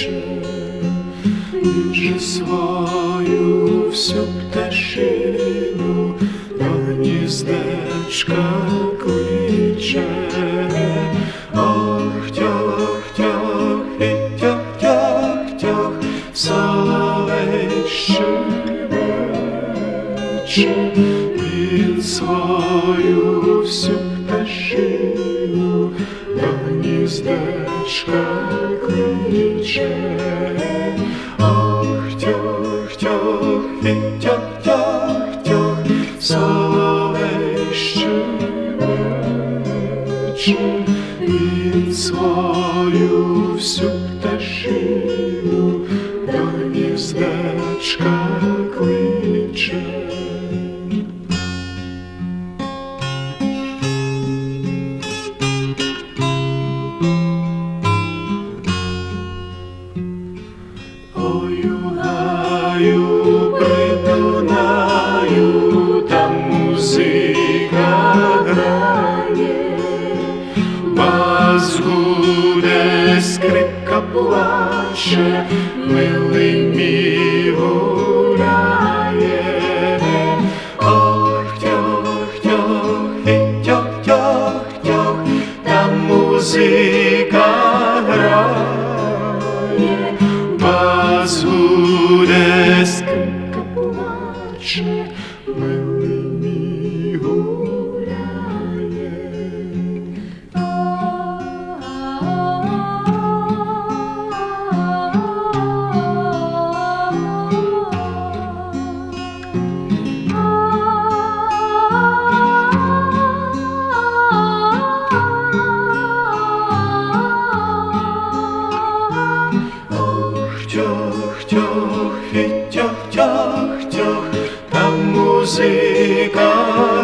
кличе, він же свою всю пташину до гніздечка кличе. Ох, тьох-тьох, і тьох-тьох-тьох, соловей щебече, він свою всю пташину до гніздечка кличе. Ох, тьох-тьох, і тьох-тьох-тьох, соловей щебече, він свою всю пташину до гніздечка кличе. Ой, у гаю при Дунаю, там музика грає, бас гуде, скрипка плаче, милий мій гуляє. Ох, тьох-тьох, і тьох-тьох-тьох, там музика грає, бас гуде, скрипка плаче, милий мій гуляє. Тьох-тьох, і тьох-тьох-тьох, там музика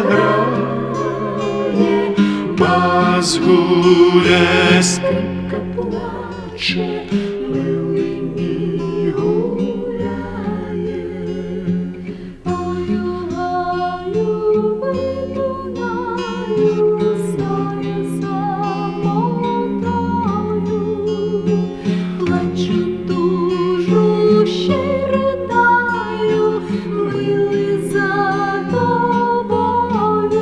грає, бас гуде, скрипка плаче, милий мій гуляє. Ой, у гаю при Дунаю, стає самотою, плачу, тужу, ще й ридаю, милий, за тобою.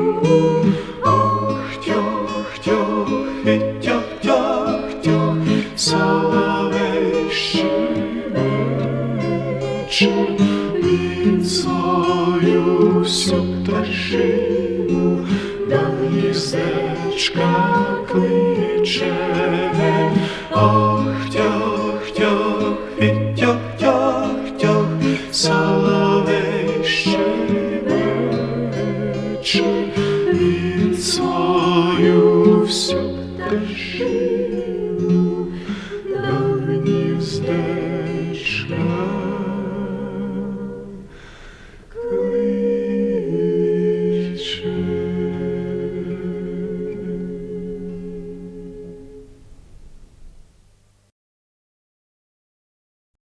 Ох, тьох-тьох, і тьох-тьох-тьох, соловей щебече, він свою всю пташину до гніздечка